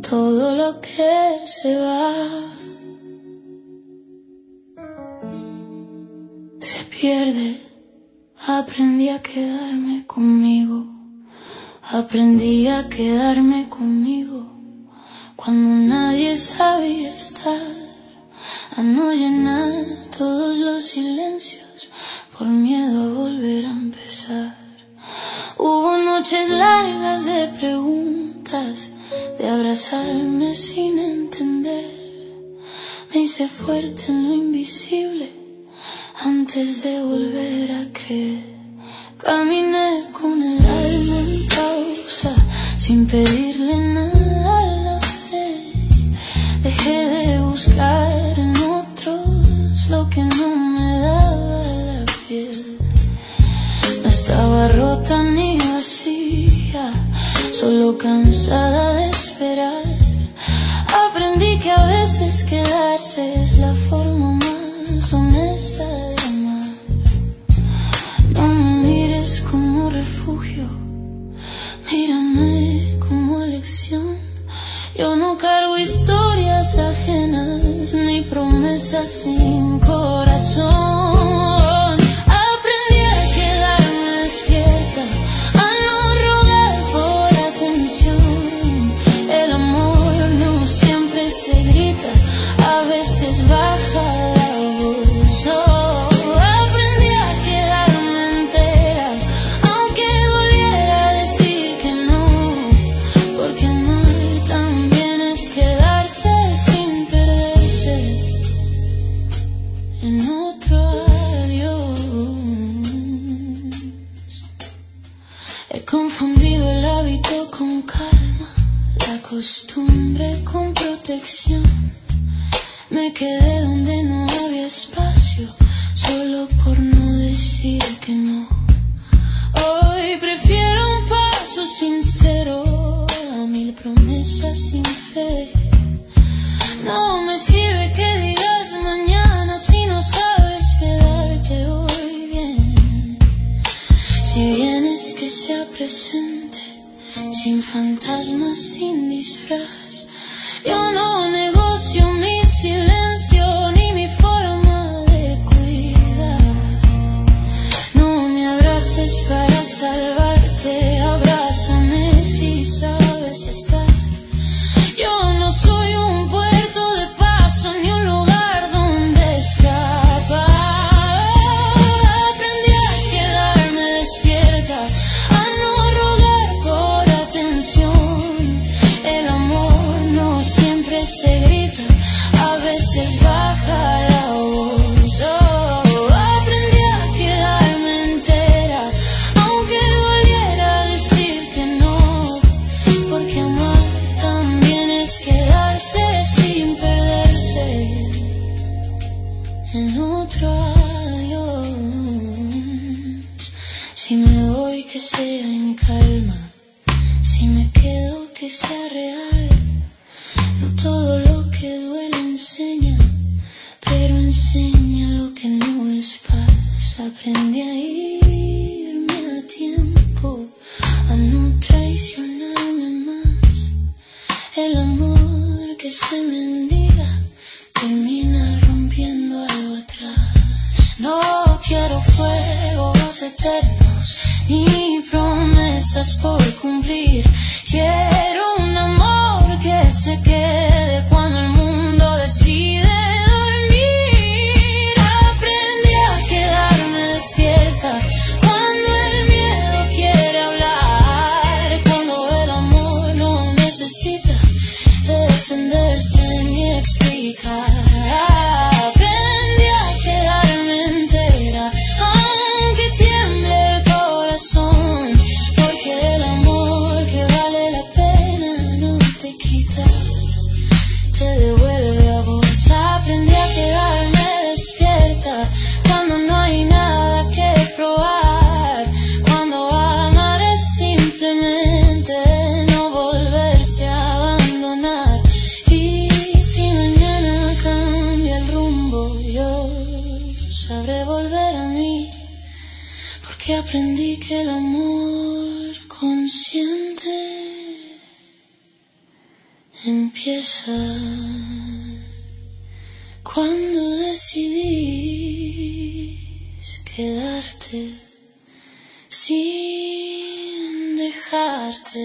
todo lo que se va se pierde. Aprendí a quedarme conmigo, aprendí a quedarme conmigo cuando nadie sabía estar, a no llenar todos los silencios por miedo a volver a empezar. Hubo noches largas de preguntas, de abrazarme sin entender. Me hice fuerte en lo invisible antes de volver a creer. Caminé con el alma en pausa, sin pedirle nada a la fe. Dejé de buscar en otros lo que no me daba la piel. No estaba rota ni vacía, solo cansada de esperar. Aprendí que a veces quedarse es la forma más honesta de amar. No me mires como refugio, mírame como elección. Yo no cargo historias ajenas ni promesas sin corazón. Aprendí a quedarme despierta, a no rogar por atención. El amor no siempre se grita, a veces baja la voz. Aprendí a quedarme entera, aunque doliera decir que no, porque amar también es quedarse sin perderse en otro adiós. He confundido el hábito con calma, la costumbre con protección. Me quedé donde no había espacio, solo por no decir que no. Hoy prefiero un paso sincero a 1000 promesas sin fe. No me sirve que digas mañana si no sabes quedarte hoy bien. Si vienes que sea presente, sin fantasmas, sin disfraz. Yo no negocio mi silencio ni mi forma de cuidar. No me abraces para salvarte, abrázame si sabes estar. Yo no soy un puerto de paso ni un lugar donde escapar. Aprendí a quedarme despierta, a no rogar por atención. El amor no siempre se grita, a veces baja la voz. Aprendí a quedarme entera, aunque doliera decir que no, porque amar también es quedarse sin perderse en otro adiós. Si me voy que sea en calma, si me quedo que sea real. No todo lo que duele enseña, pero enseña lo que no es paz. Aprendí a irme a tiempo, a no traicionarme más. El amor que se mendiga termina rompiendo algo atrás. No quiero fuegos eternos ni promesas por cumplir. Quiero un amor que se quede cuando el mundo decide dormir. Aprendí a quedarme despierta cuando el miedo quiere hablar, cuando el amor no necesita defenderse ni explicar. Aprendí a quedarme entera, aunque tiemble el corazón, porque el amor que vale la pena no te quita, te devuelve a vos. Aprendí a quedarme despierta cuando no hay nada que probar, cuando amar es simplemente no volverse a abandonar. Y si mañana cambia el rumbo, yo sabré volver a mí, porque aprendí que el amor consciente en empieza cuando decidís quedarte sin dejarte.